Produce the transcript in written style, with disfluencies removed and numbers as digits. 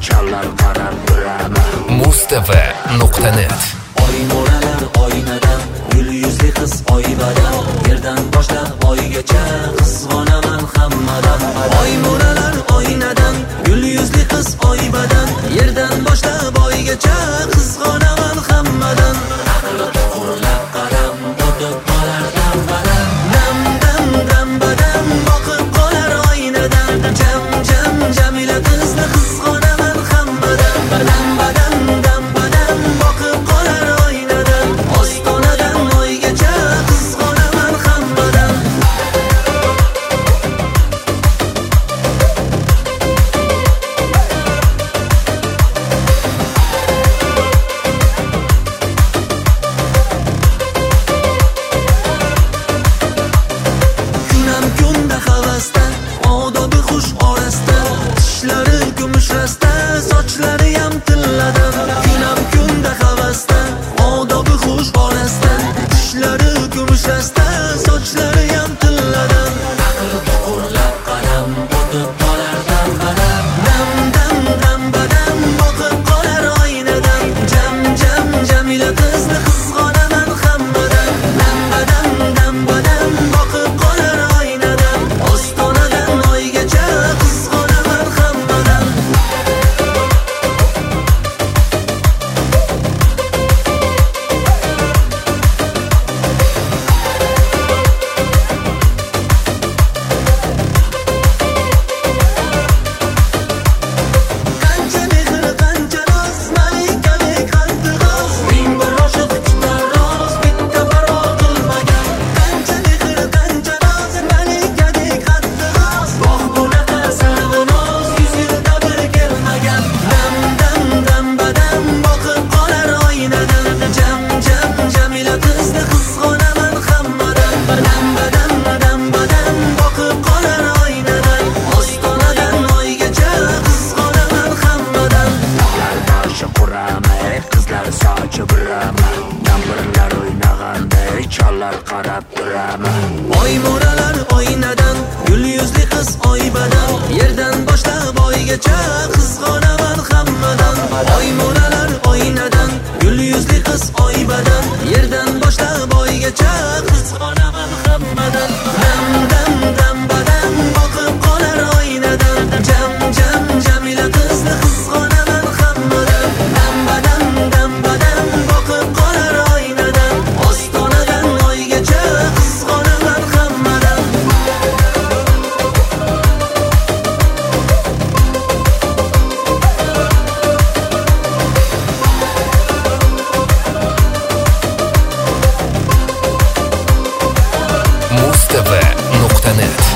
challar qarab turaman. Muz.net. Oy mo'ralar oynadan, gul yuzli qiz oybadan, yerdan boshlab oygacha qizg'onaman hammadan. Oy mo'ralar oynadan, gul yuzli qiz oybadan, yerdan boshlab oygacha qizg'onaman hammadan. Aqli to'g'rilab qaram, o'tib qolar dambadan, dambadan boqib qolar oynadan. Jam Jamila qizni qizg'onaman hammadan, dambadan boqib qolar oynadan. Ostonadan oygacha qizg'onaman hammadan. Kunam kunda havasda, odobi xush orasida, tishlari kumush rasta, sochlari ham tilladan. Kunam kunda havasda, odobi xush orasida, tishlari kumush rasta, sochlari ham tilladan. Aqli to'g'rilab qaram, o'tib qolar dambadan, dambadan boqib qolar oynadan. Jam Jamila qizni qizg'onaman hammadan, dambadan boqib qolar oynadan. Ostonadan oygacha qizg'onaman hammadan. Qancha mehr, qancha noz, malikalik qantig'oz, ming bir oshiq kutar roz, bitta parvo qilmagan. Qancha mehr, qancha noz, malikalik qantig'oz, bog' bunaqa sarvinoz, 100 yilda bir kelmagan. Dambadan boqib qolar oynadan. Jam Jamila qizni qizg'onaman hammadan, dambadan boqib qolar oynadan. Ostonadan oygacha qizg'onaman hammadan. Qizlar boshi quraman, qizlar sochi buraman. Yomg'irlar o'ynaganday challar qarab turaman. Oy mo'ralar oynadan, gul yuzli qiz oybadan, yerdan boshlab oygacha qizg'onaman hammadan. Oy mo'ralar oynadan, gul yuzli qiz oybadan, yerdan boshlab oygacha qizg'onaman hammadan. Dambadan boqib qolar oynadan. Jam Jamila qizni qizg'onaman hammadan, dambadan boqib qolar oynadan. Ostonadan oygacha qizg'onaman hammadan. Muz.net.